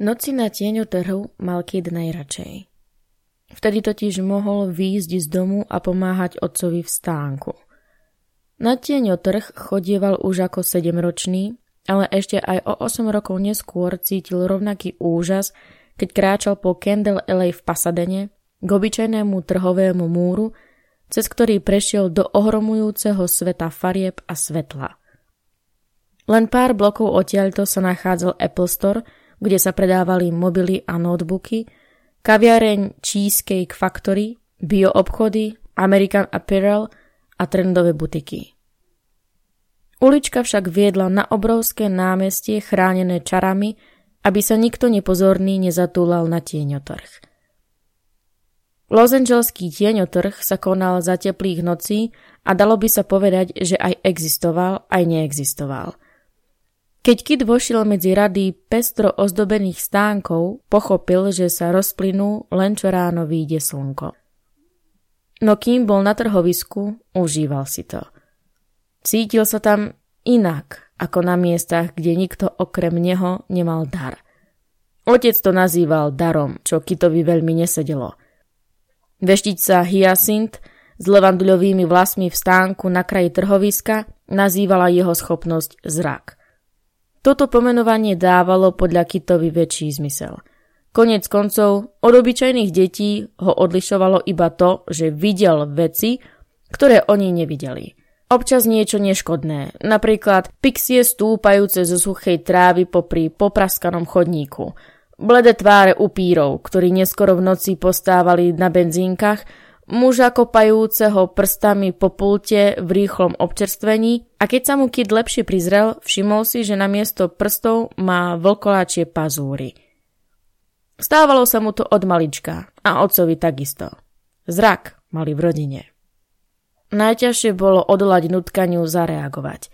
Noci na tieňotrhu mal Kid najradšej. Vtedy totiž mohol výjsť z domu a pomáhať otcovi v stánku. Na tieňotrh chodieval už ako 7-ročný, ale ešte aj o 8 rokov neskôr cítil rovnaký úžas, keď kráčal po Candle Alley v Pasadene k obyčajnému trhovému múru, cez ktorý prešiel do ohromujúceho sveta farieb a svetla. Len pár blokov odtiaľto sa nachádzal Apple Store, kde sa predávali mobily a notebooky, kaviareň Cheesecake Factory, bioobchody, American Apparel a trendové butiky. Ulička však viedla na obrovské námestie chránené čarami, aby sa nikto nepozorný nezatúlal na tieňotrh. Losangelský tieňotrh sa konal za teplých nocí a dalo by sa povedať, že aj existoval, aj neexistoval. Keď Kid vošiel medzi rady pestro ozdobených stánkov, pochopil, že sa rozplynú len čo ráno vyjde slnko. No kým bol na trhovisku, užíval si to. Cítil sa tam inak ako na miestach, kde nikto okrem neho nemal dar. Otec to nazýval darom, čo Kitovi veľmi nesedelo. Veštiť sa Hyacint s levanduľovými vlasmi v stánku na kraji trhoviska nazývala jeho schopnosť zrak. Toto pomenovanie dávalo podľa Kitovi väčší zmysel. Koniec koncov, od obyčajných detí ho odlišovalo iba to, že videl veci, ktoré oni nevideli. Občas niečo neškodné, napríklad pixie stúpajúce zo suchej trávy popri popraskanom chodníku, bledé tváre upírov, ktorí neskoro v noci postávali na benzínkach, muža kopajúceho prstami po pulte v rýchlom občerstvení a keď sa mu Kid lepšie prizrel, všimol si, že namiesto prstov má vlkoláčie pazúry. Stávalo sa mu to od malička a otcovi takisto. Zrak mali v rodine. Najťažšie bolo odolať nutkaniu zareagovať.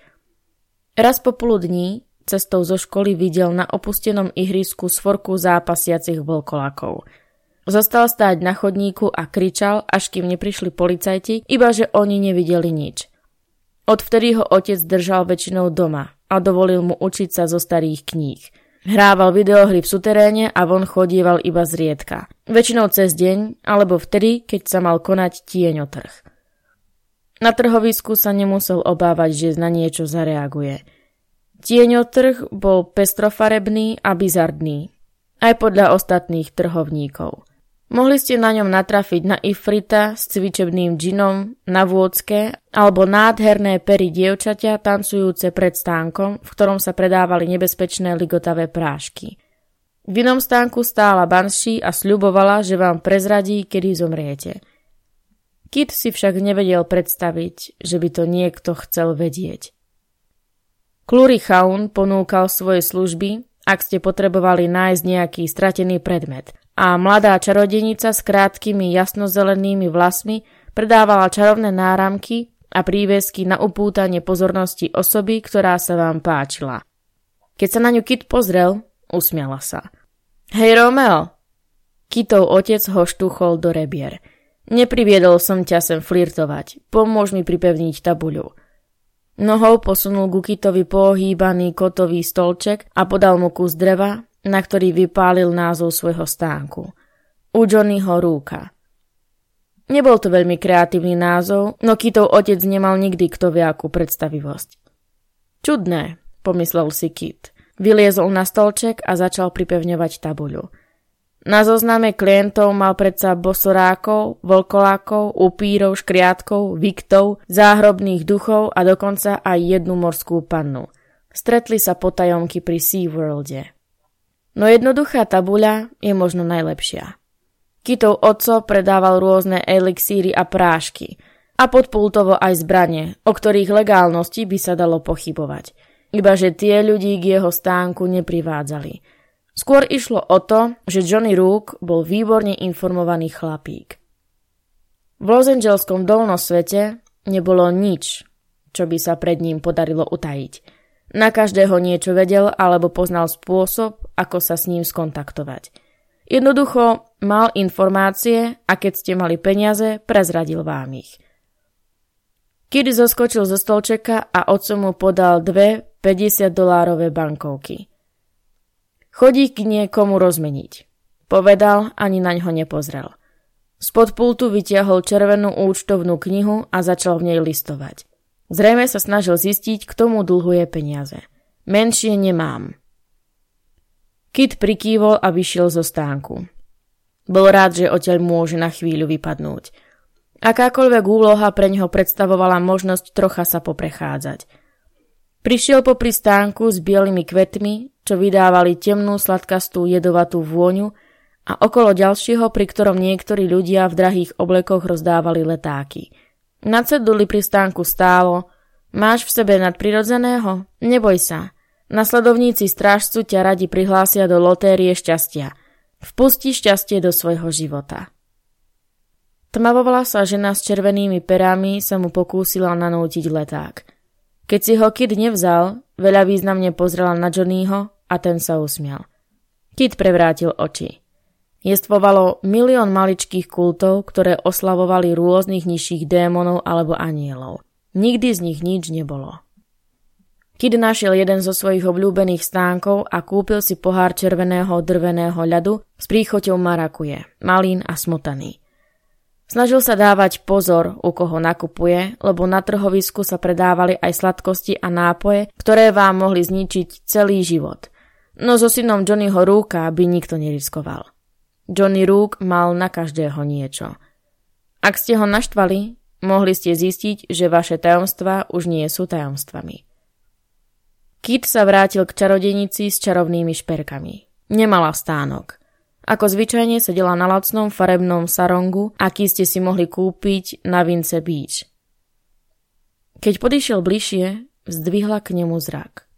Raz popoludní cestou zo školy videl na opustenom ihrisku svorku zápasiacich vlkolákov. Zostal stáť na chodníku a kričal, až kým neprišli policajti, iba že oni nevideli nič. Odvtedy ho otec držal väčšinou doma a dovolil mu učiť sa zo starých kníh. Hrával videohry v suteréne a von chodieval iba zriedka. Väčšinou cez deň, alebo vtedy, keď sa mal konať tieňotrh. Na trhovisku sa nemusel obávať, že na niečo zareaguje. Tieňotrh bol pestrofarebný a bizardný, aj podľa ostatných trhovníkov. Mohli ste na ňom natrafiť na ifrita s cvičebným džinom, na vôdzke alebo nádherné pery dievčatia tancujúce pred stánkom, v ktorom sa predávali nebezpečné ligotavé prášky. V inom stánku stála Banshee a sľubovala, že vám prezradí, kedy zomriete. Kid si však nevedel predstaviť, že by to niekto chcel vedieť. Clury Chaun ponúkal svoje služby, ak ste potrebovali nájsť nejaký stratený predmet, a mladá čarodenica s krátkými jasnozelenými vlasmi predávala čarovné náramky a prívesky na upútanie pozornosti osoby, ktorá sa vám páčila. Keď sa na ňu Kid pozrel, usmiala sa. Hej Romeo! Kitov otec ho štúchol do rebier. Nepriviedol som ťa sem flirtovať, pomôž mi pripevniť tabuľu. Nohou posunul ku Kitovi pohýbaný kotový stolček a podal mu kus dreva, na ktorý vypálil názov svojho stánku. U Johnnyho rúka. Nebol to veľmi kreatívny názov, no Kitov otec nemal nikdy kto vie akú predstavivosť. Čudné, pomyslel si Kit. Vyliezol na stolček a začal pripevňovať tabuľu. Na zozname klientov mal predsa bosorákov, vlkolákov, upírov, škriatkov, viktov, záhrobných duchov a dokonca aj jednu morskú pannu. Stretli sa potajomky pri SeaWorlde. No jednoduchá tabuľa je možno najlepšia. Kitov otco predával rôzne elixíry a prášky a podpultovo aj zbrane, o ktorých legálnosti by sa dalo pochybovať. Ibaže tie ľudí k jeho stánku neprivádzali. Skôr išlo o to, že Johnny Rook bol výborne informovaný chlapík. V losangelskom dolnosvete nebolo nič, čo by sa pred ním podarilo utajiť. Na každého niečo vedel alebo poznal spôsob, ako sa s ním skontaktovať. Jednoducho mal informácie a keď ste mali peniaze, prezradil vám ich. Kid zoskočil zo stolčeka a otco mu podal 2 $50 bankovky. Chodí k niekomu rozmeniť. Povedal, ani naňho nepozrel. Spod pultu vytiahol červenú účtovnú knihu a začal v nej listovať. Zrejme sa snažil zistiť, kto mu dlhuje peniaze. Menšie nemám. Kit prikývol a vyšiel zo stánku. Bol rád, že odtiaľ môže na chvíľu vypadnúť. Akákoľvek úloha pre neho predstavovala možnosť trocha sa poprechádzať. Prišiel popri stánku s bielými kvetmi, čo vydávali temnú sladkastú jedovatú vôňu a okolo ďalšieho, pri ktorom niektorí ľudia v drahých oblekoch rozdávali letáky. Na ceduli pri stánku stálo: Máš v sebe nadprirodzeného? Neboj sa. Nasledovníci strážcu ťa radi prihlásia do lotérie šťastia. Vpusti šťastie do svojho života. Tmavovala sa žena s červenými perami sa mu pokúsila nanútiť leták. Keď si ho Kit nevzal, veľa významne pozrela na Johnnyho a ten sa usmial. Kit prevrátil oči. Jestvovalo milión maličkých kultov, ktoré oslavovali rôznych nižších démonov alebo anielov. Nikdy z nich nič nebolo. Kit našiel jeden zo svojich obľúbených stánkov a kúpil si pohár červeného drveného ľadu s príchoťou marakuje, malín a smotany. Snažil sa dávať pozor, u koho nakupuje, lebo na trhovisku sa predávali aj sladkosti a nápoje, ktoré vám mohli zničiť celý život. No so synom Johnnyho Rooka by nikto neriskoval. Johnny Rook mal na každého niečo. Ak ste ho naštvali, mohli ste zistiť, že vaše tajomstvá už nie sú tajomstvami. Kit sa vrátil k čarodejnici s čarovnými šperkami. Nemala stánok. Ako zvyčajne sedela na lacnom farebnom sarongu, aký ste si mohli kúpiť na Vince Beach. Keď podišiel bližšie, zdvihla k nemu zrak.